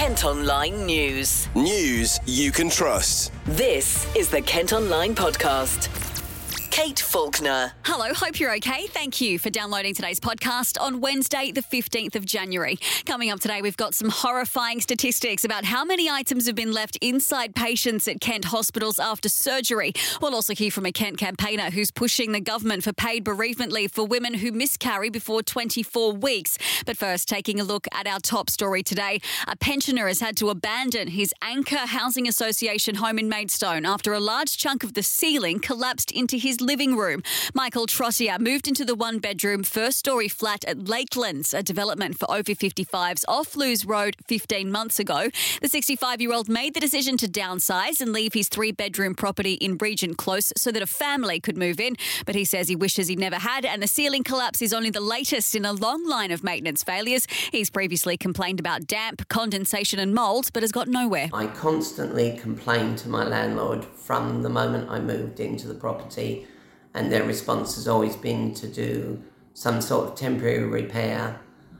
Kent Online News. News you can trust. This is the Kent Online Podcast. Kate Faulkner. Hello, hope you're okay. Thank you for downloading today's podcast on Wednesday, the 15th of January. Coming up today, we've got some horrifying statistics about how many items have been left inside patients at Kent hospitals after surgery. We'll also hear from a Kent campaigner who's pushing the government for paid bereavement leave for women who miscarry before 24 weeks. But first, taking a look at our top story today. A pensioner has had to abandon his Anchor Housing Association home in Maidstone after a large chunk of the ceiling collapsed into his living room. Michael Trottier moved into the one-bedroom first-storey flat at Lakelands, a development for over 55s off Lewes Road 15 months ago. The 65-year-old made the decision to downsize and leave his three-bedroom property in Regent Close so that a family could move in. But he says he wishes he never had, and the ceiling collapse is only the latest in a long line of maintenance failures. He's previously complained about damp, condensation and mould, but has got nowhere. I constantly complained to my landlord from the moment I moved into the property, and their response has always been to do some sort of temporary repair.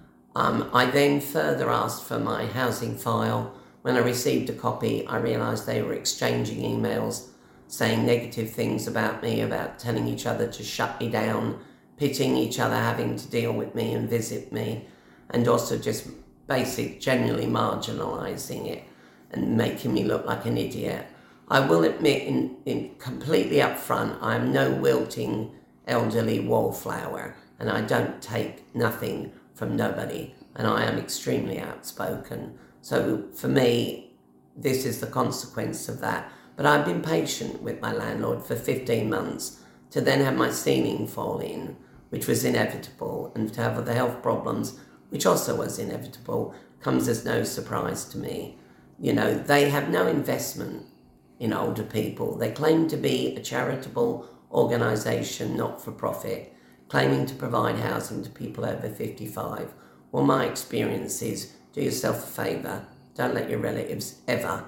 I then further asked for my housing file. When I received a copy, I realised they were exchanging emails saying negative things about me, about telling each other to shut me down, pitting each other having to deal with me and visit me, and also just generally marginalising it and making me look like an idiot. I will admit in completely upfront, I am no wilting elderly wallflower, and I don't take nothing from nobody, and I am extremely outspoken. So for me, this is the consequence of that. But I've been patient with my landlord for 15 months to then have my ceiling fall in, which was inevitable, and to have the health problems, which also was inevitable, comes as no surprise to me. You know, they have no investment in older people. They claim to be a charitable organisation, not for profit, claiming to provide housing to people over 55. Well, my experience is, do yourself a favour, don't let your relatives ever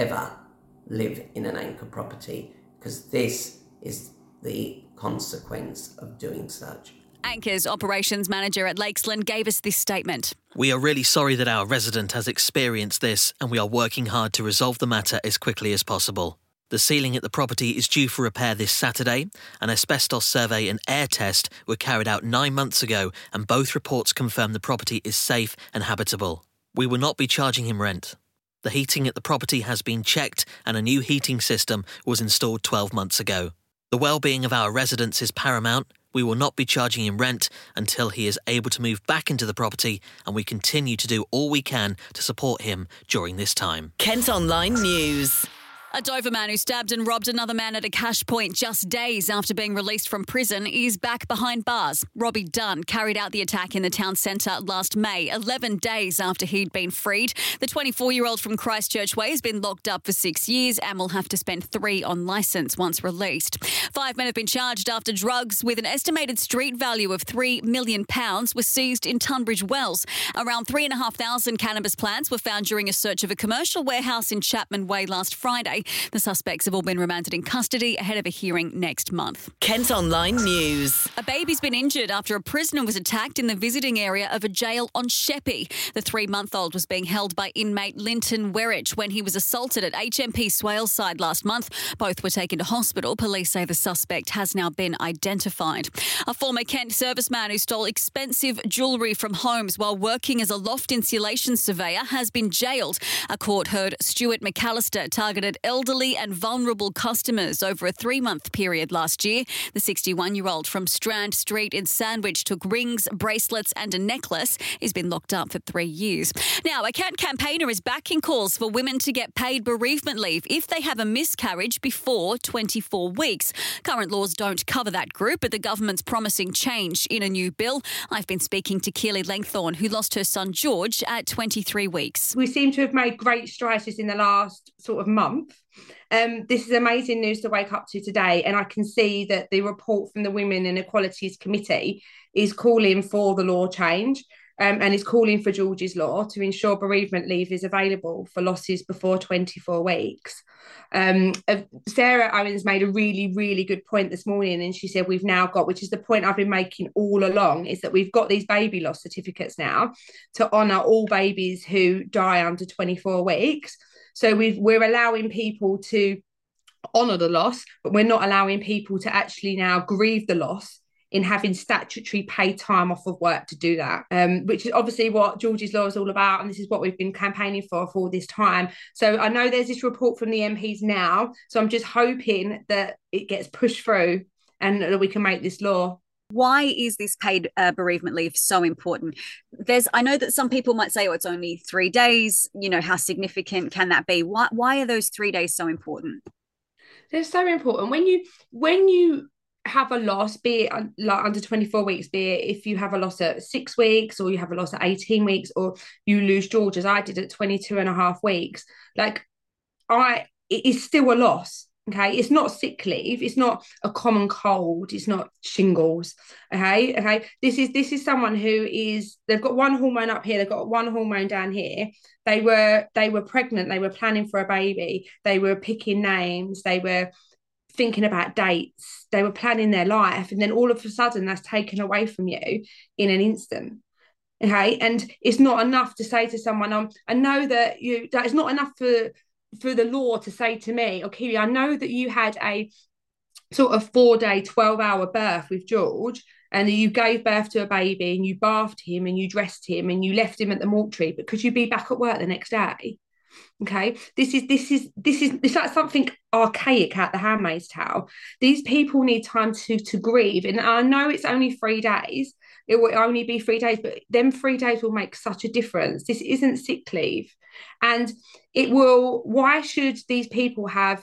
live in an anchor property, because this is the consequence of doing such. Anchor's operations manager at Lakesland gave us this statement. We are really sorry that our resident has experienced this, and we are working hard to resolve the matter as quickly as possible. The ceiling at the property is due for repair this Saturday. An asbestos survey and air test were carried out 9 months ago, and both reports confirm the property is safe and habitable. We will not be charging him rent. The heating at the property has been checked, and a new heating system was installed 12 months ago. The well-being of our residents is paramount. We will not be charging him rent until he is able to move back into the property, and we continue to do all we can to support him during this time. Kent Online News. A Dover man who stabbed and robbed another man at a cash point just days after being released from prison is back behind bars. Robbie Dunn carried out the attack in the town centre last May, 11 days after he'd been freed. The 24-year-old from Christchurch Way has been locked up for 6 years and will have to spend 3 on licence once released. 5 men have been charged after drugs with an estimated street value of £3 million were seized in Tunbridge Wells. Around 3,500 cannabis plants were found during a search of a commercial warehouse in Chapman Way last Friday. The suspects have all been remanded in custody ahead of a hearing next month. Kent Online News. A baby's been injured after a prisoner was attacked in the visiting area of a jail on Sheppey. The 3-month-old was being held by inmate Linton Werrich when he was assaulted at HMP Swaleside last month. Both were taken to hospital. Police say the suspect has now been identified. A former Kent serviceman who stole expensive jewellery from homes while working as a loft insulation surveyor has been jailed. A court heard Stuart McAllister targeted elderly and vulnerable customers over a 3-month period last year. The 61-year-old from Strand Street in Sandwich took rings, bracelets and a necklace. He's been locked up for 3 years. Now, a Kent campaigner is backing calls for women to get paid bereavement leave if they have a miscarriage before 24 weeks. Current laws don't cover that group, but the government's promising change in a new bill. I've been speaking to Keely Langthorne, who lost her son George at 23 weeks. We seem to have made great strides in the last sort of month. This is amazing news to wake up to today, and I can see that the report from the Women and Equalities Committee is calling for the law change. and is calling for George's Law to ensure bereavement leave is available for losses before 24 weeks. Sarah Owens made a really, really good point this morning, and she said we've now got, which is the point I've been making all along, is that we've got these baby loss certificates now to honour all babies who die under 24 weeks. So we're allowing people to honour the loss, but we're not allowing people to actually now grieve the loss in having statutory paid time off of work to do that, which is obviously what George's Law is all about, and this is what we've been campaigning for all this time. So I know there's this report from the MPs now, so I'm just hoping that it gets pushed through and that we can make this law. Why is this paid bereavement leave so important? I know that some people might say, oh, it's only 3 days. You know, how significant can that be? Why are those 3 days so important? They're so important. When you have a loss, be it like under 24 weeks, be it if you have a loss at 6 weeks or you have a loss at 18 weeks or you lose George, as I did at 22 and a half weeks, it is still a loss. Okay, it's not sick leave, it's not a common cold, it's not shingles. Okay, this is someone they've got one hormone up here, they've got one hormone down here. They were pregnant, they were planning for a baby, they were picking names, they were thinking about dates, they were planning their life, and then all of a sudden that's taken away from you in an instant. Okay, and it's not enough to say to someone, I know that is not enough for the law to say to me, okay, I know that you had a sort of 4-day 12-hour birth with George, and that you gave birth to a baby and you bathed him and you dressed him and you left him at the mortuary, but could you be back at work the next day? Okay, this is like something archaic out the Handmaid's Tale. These people need time to grieve, and I know it's only 3 days. It will only be 3 days, but them 3 days will make such a difference. This isn't sick leave, and it will. Why should these people have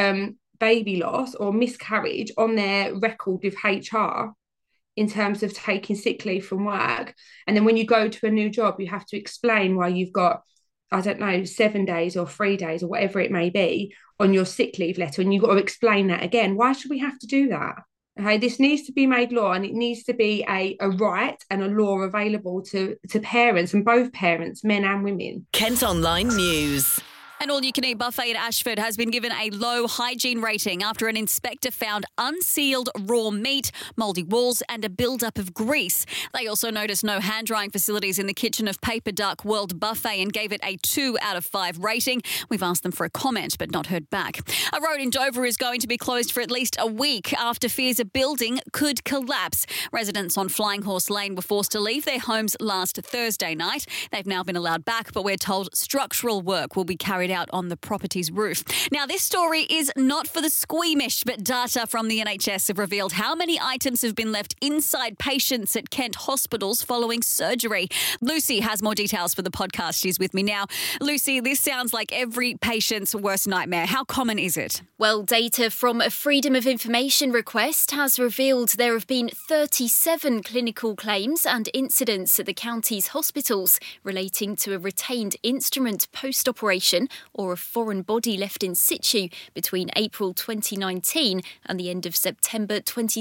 baby loss or miscarriage on their record with HR in terms of taking sick leave from work, and then when you go to a new job, you have to explain why you've got, I don't know, 7 days or 3 days or whatever it may be on your sick leave letter, and you've got to explain that again. Why should we have to do that? Okay, this needs to be made law, and it needs to be a right and a law available to parents, and both parents, men and women. Kent Online News. An all-you-can-eat buffet at Ashford has been given a low hygiene rating after an inspector found unsealed raw meat, mouldy walls and a build-up of grease. They also noticed no hand-drying facilities in the kitchen of Paper Duck World Buffet and gave it a 2 out of 5 rating. We've asked them for a comment but not heard back. A road in Dover is going to be closed for at least a week after fears a building could collapse. Residents on Flying Horse Lane were forced to leave their homes last Thursday night. They've now been allowed back, but we're told structural work will be carried out on the property's roof. Now, this story is not for the squeamish, but data from the NHS have revealed how many items have been left inside patients at Kent hospitals following surgery. Lucy has more details for the podcast. She's with me now. Lucy, this sounds like every patient's worst nightmare. How common is it? Well, data from a Freedom of Information request has revealed there have been 37 clinical claims and incidents at the county's hospitals relating to a retained instrument post-operation or a foreign body left in situ between April 2019 and the end of September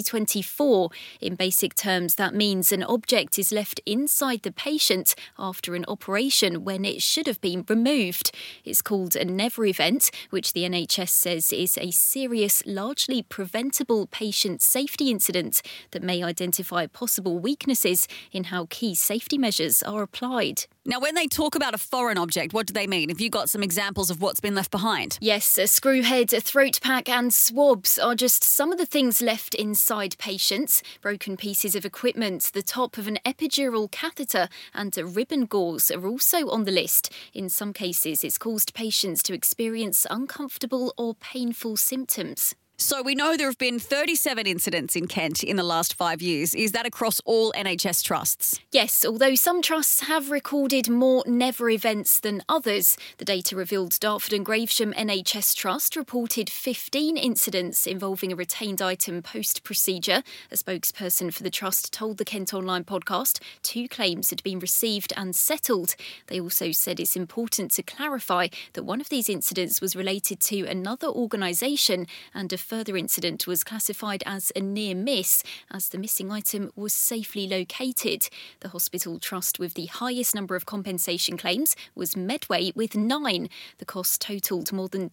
2024. In basic terms, that means an object is left inside the patient after an operation when it should have been removed. It's called a never event, which the NHS says is a serious, largely preventable patient safety incident that may identify possible weaknesses in how key safety measures are applied. Now, when they talk about a foreign object, what do they mean? Have you got some examples of what's been left behind? Yes, a screw head, a throat pack and swabs are just some of the things left inside patients. Broken pieces of equipment, the top of an epidural catheter and a ribbon gauze are also on the list. In some cases, it's caused patients to experience uncomfortable or painful symptoms. So we know there have been 37 incidents in Kent in the last 5 years. Is that across all NHS trusts? Yes, although some trusts have recorded more never events than others. The data revealed Dartford and Gravesham NHS Trust reported 15 incidents involving a retained item post-procedure. A spokesperson for the trust told the Kent Online podcast 2 claims had been received and settled. They also said it's important to clarify that one of these incidents was related to another organisation and a further incident was classified as a near miss as the missing item was safely located. The hospital trust with the highest number of compensation claims was Medway with 9. The cost totalled more than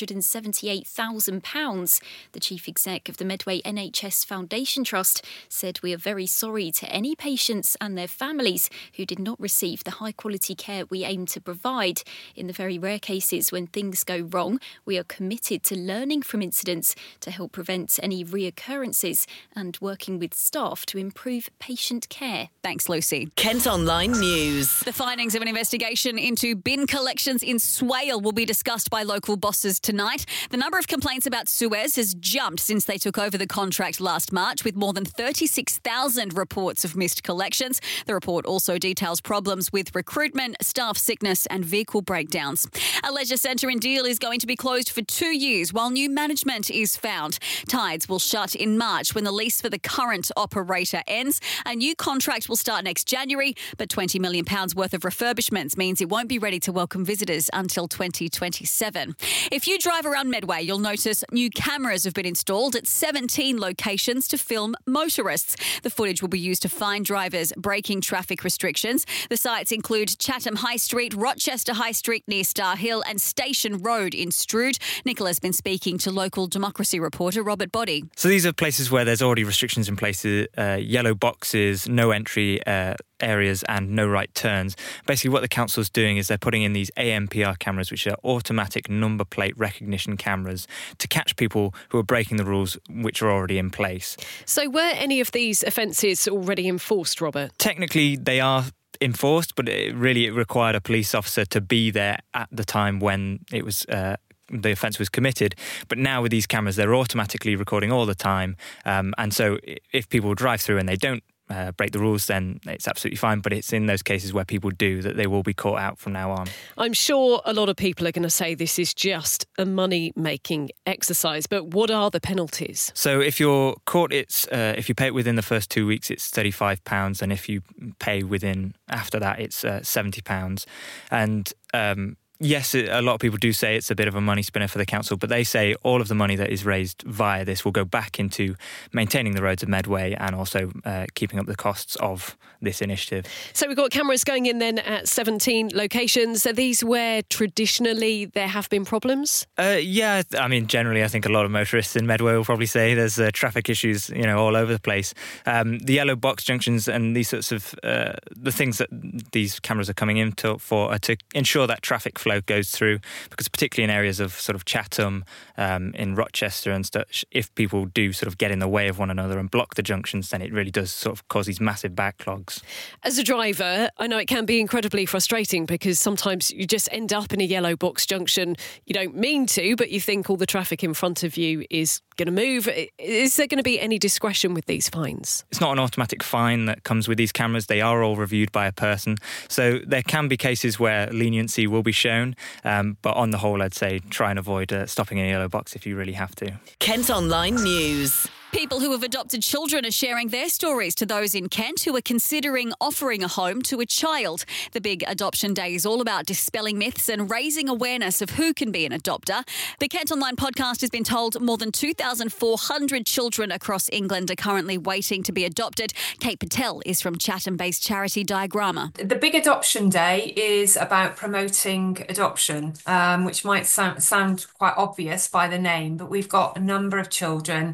£278,000. The chief exec of the Medway NHS Foundation Trust said, "We are very sorry to any patients and their families who did not receive the high-quality care we aim to provide. In the very rare cases when things go wrong, we are committed to learning from incidents to help prevent any reoccurrences and working with staff to improve patient care." Thanks, Lucy. Kent Online News. The findings of an investigation into bin collections in Swale will be discussed by local bosses tonight. The number of complaints about Suez has jumped since they took over the contract last March, with more than 36,000 reports of missed collections. The report also details problems with recruitment, staff sickness and vehicle breakdowns. A leisure centre in Deal is going to be closed for 2 years while new management is found. Tides will shut in March when the lease for the current operator ends. A new contract will start next January, but £20 million worth of refurbishments means it won't be ready to welcome visitors until 2027. If you drive around Medway, you'll notice new cameras have been installed at 17 locations to film motorists. The footage will be used to find drivers breaking traffic restrictions. The sites include Chatham High Street, Rochester High Street near Star Hill and Station Road in Strood. Nicola's been speaking to local Democracy reporter Robert Boddy. So these are places where there's already restrictions in place, yellow boxes, no entry areas and no right turns. Basically what the council's doing is they're putting in these ANPR cameras, which are automatic number plate recognition cameras, to catch people who are breaking the rules which are already in place. So were any of these offences already enforced, Robert? Technically they are enforced, but it required a police officer to be there at the time when it was the offence was committed. But now with these cameras, they're automatically recording all the time. And so if people drive through and they don't break the rules, then it's absolutely fine. But it's in those cases where people do that they will be caught out from now on. I'm sure a lot of people are going to say this is just a money-making exercise, but what are the penalties? So if you're caught, it's if you pay it within the first 2 weeks, it's £35, and if you pay within after that, it's £70. And yes, a lot of people do say it's a bit of a money spinner for the council, but they say all of the money that is raised via this will go back into maintaining the roads of Medway and also keeping up the costs of this initiative. So we've got cameras going in then at 17 locations. Are these where traditionally there have been problems? Yeah, I mean, generally I think a lot of motorists in Medway will probably say there's traffic issues, all over the place. The yellow box junctions and these sorts of the things that these cameras are coming in for are to ensure that traffic flow goes through, because particularly in areas of sort of Chatham, in Rochester and such, if people do sort of get in the way of one another and block the junctions, then it really does sort of cause these massive backlogs. As a driver, I know it can be incredibly frustrating because sometimes you just end up in a yellow box junction. You don't mean to, but you think all the traffic in front of you is going to move. Is there going to be any discretion with these fines? It's not an automatic fine that comes with these cameras. They are all reviewed by a person. So there can be cases where leniency will be shown. But on the whole, I'd say try and avoid stopping in a yellow box if you really have to. Kent Online News. People who have adopted children are sharing their stories to those in Kent who are considering offering a home to a child. The big adoption day is all about dispelling myths and raising awareness of who can be an adopter. The Kent Online podcast has been told more than 2,400 children across England are currently waiting to be adopted. Kate Patel is from Chatham-based charity Diagramma. The big adoption day is about promoting adoption, which might sound quite obvious by the name, but we've got a number of children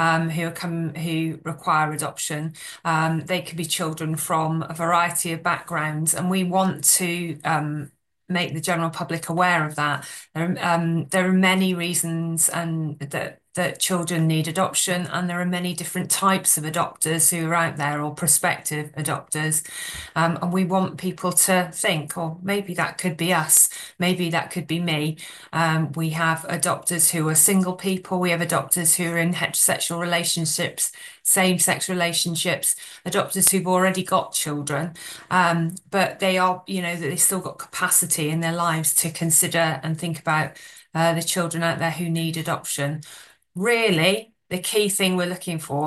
who require adoption. They could be children from a variety of backgrounds, and we want to make the general public aware of that. There are many reasons that children need adoption, and there are many different types of adopters who are out there, or prospective adopters, and we want people to think, oh, maybe that could be us, maybe that could be me. We have adopters who are single people, we have adopters who are in heterosexual relationships, same-sex relationships, adopters who've already got children, but they've still got capacity in their lives to consider and think about the children out there who need adoption. Really, the key thing we're looking for is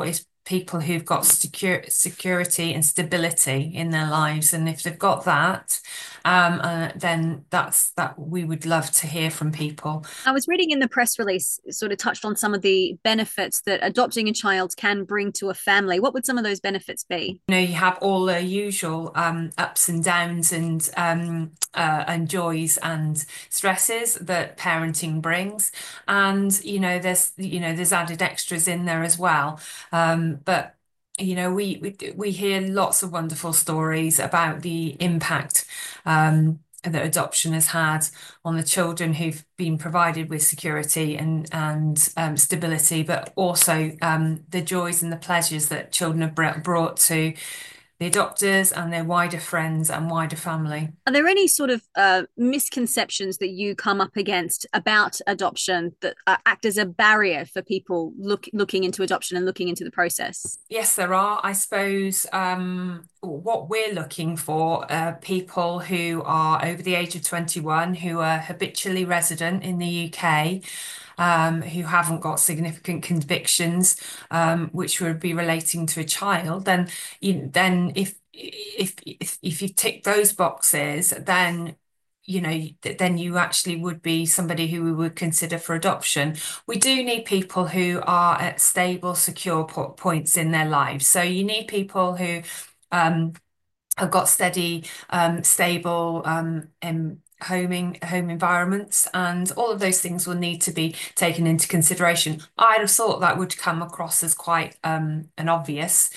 people who've got security and stability in their lives, and if they've got that, then that we would love to hear from people. I was reading in the press release, sort of touched on some of the benefits that adopting a child can bring to a family. What would some of those benefits be? You have all the usual ups and downs and joys and stresses that parenting brings, and there's added extras in there as well. But we hear lots of wonderful stories about the impact that adoption has had on the children who've been provided with security and stability, but also the joys and the pleasures that children have brought to the adopters and their wider friends and wider family. Are there any sort of misconceptions that you come up against about adoption that act as a barrier for people looking into adoption and looking into the process? Yes, there are. I suppose what we're looking for are people who are over the age of 21, who are habitually resident in the UK, who haven't got significant convictions, which would be relating to a child. Then if you tick those boxes, then you actually would be somebody who we would consider for adoption. We do need people who are at stable, secure points in their lives. So you need people who have got steady, stable home environments, and all of those things will need to be taken into consideration. I'd have thought that would come across as quite an obvious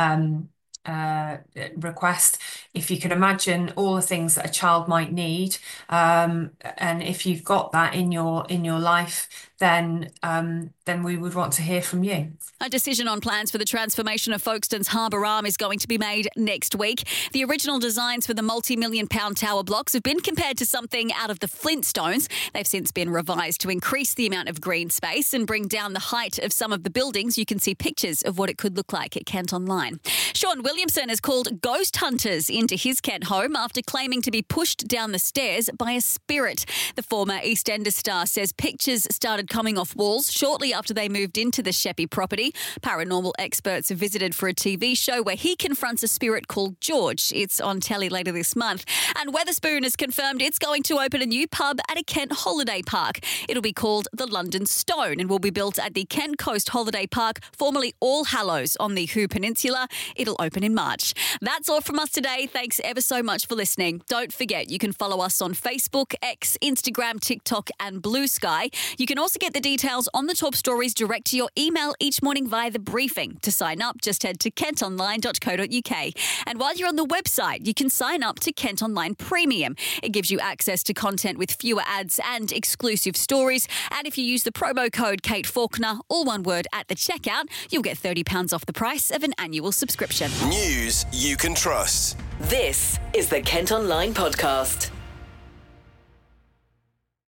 request. If you can imagine all the things that a child might need, and if you've got that in your life, then we would want to hear from you. A decision on plans for the transformation of Folkestone's Harbour Arm is going to be made next week. The original designs for the multi-million-pound tower blocks have been compared to something out of the Flintstones. They've since been revised to increase the amount of green space and bring down the height of some of the buildings. You can see pictures of what it could look like at Kent Online. Sean Williamson has called ghost hunters into his Kent home after claiming to be pushed down the stairs by a spirit. The former EastEnders star says pictures started coming off walls shortly after they moved into the Sheppey property. Paranormal experts have visited for a TV show where he confronts a spirit called George. It's on telly later this month. And Wetherspoon has confirmed it's going to open a new pub at a Kent holiday park. It'll be called the London Stone and will be built at the Kent Coast Holiday Park, formerly All Hallows on the Hoo Peninsula. It'll open in March. That's all from us today. Thanks ever so much for listening. Don't forget, you can follow us on Facebook, X, Instagram, TikTok and Blue Sky. You can also get the details on the top stories direct to your email each morning via The Briefing. To sign up, just head to kentonline.co.uk. And while you're on the website, you can sign up to Kent Online Premium. It gives you access to content with fewer ads and exclusive stories. And if you use the promo code Kate Faulkner, all one word, at the checkout, you'll get £30 off the price of an annual subscription. News you can trust. This is the Kent Online Podcast.